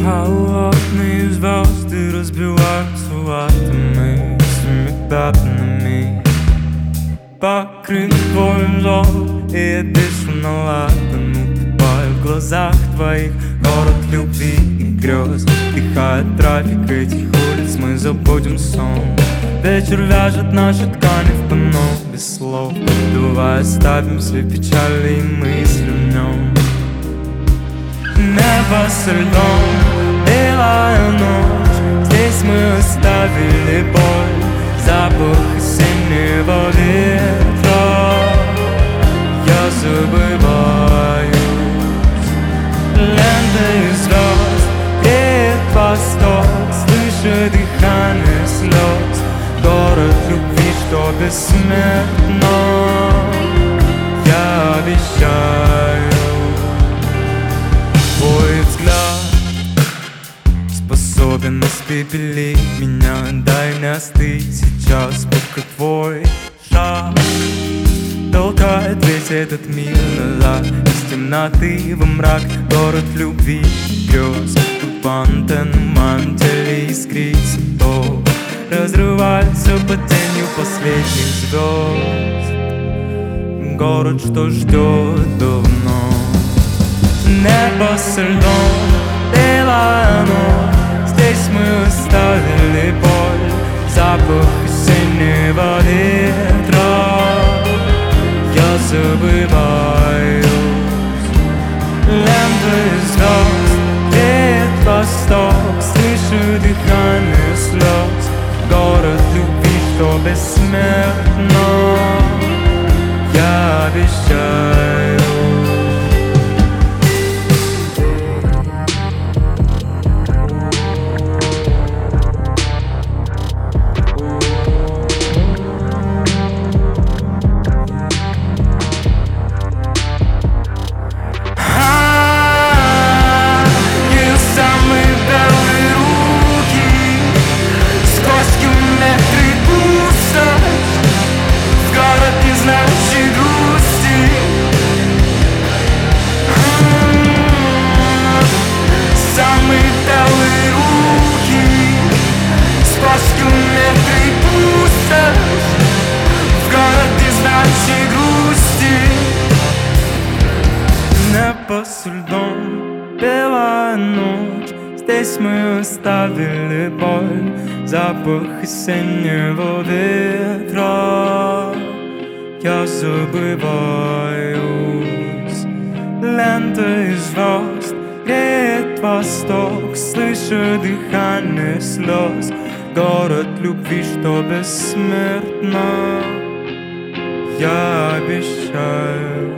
Холодные звезды разбиваются атомы пятнами. Покрыт твоим взором, и я дышу наладан. Утопаю в глазах твоих, город любви и грез. Вдыхает трафик этих улиц, мы забудем сон. Вечер вяжет наши ткани в панно без слов. Давай оставим все печали и мысли в нем. Небо со льдом, белая ночь. Здесь мы оставили боль, запах осеннего ветра. Я забываюсь. Лента из звезд греет восток, слышу дыхание слез. Город любви, что бессмертно. Я обещаю. Твой взгляд способен испепелить меня. Дай мне остыть сейчас, пока твой шаг толкает весь этот мир назад. Из темноты во мрак, город любви и грез. Тут по антеннам в моем теле искрится то, разрывается под тенью последних звезд. Город, что ждет давно. Небо со льдом, белая ночь. Здесь мы оставили боль, запах осеннего ветра. Я забываюсь. Лента из звезд греет восток, слышу дыхание слез. Город любви, что бессмертно. Я обещаю. Небо со льдом, белая ночь. Здесь мы оставили боль, запах осеннего ветра. Я забываюсь. Лента из звезд греет восток, слышу дыхание слез. Город любви, что бессмертно. Я обещаю.